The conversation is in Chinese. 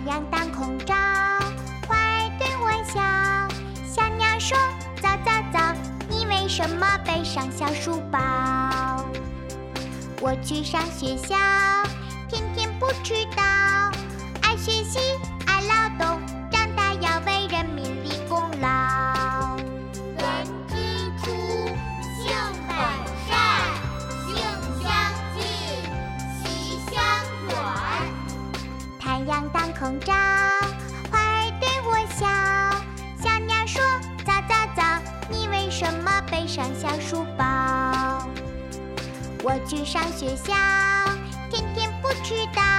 阳当空照，快对我笑。小鸟说：早早早，你为什么背上小书包？我去上学校，天天不迟到，爱学习，爱劳动，长大要为人民立功劳。 人之初，性本善，性相近，习相远。 太阳当空照，快对我笑。小鸟说：早早早，你为什么背上小书包？我去上学校，天天不迟到，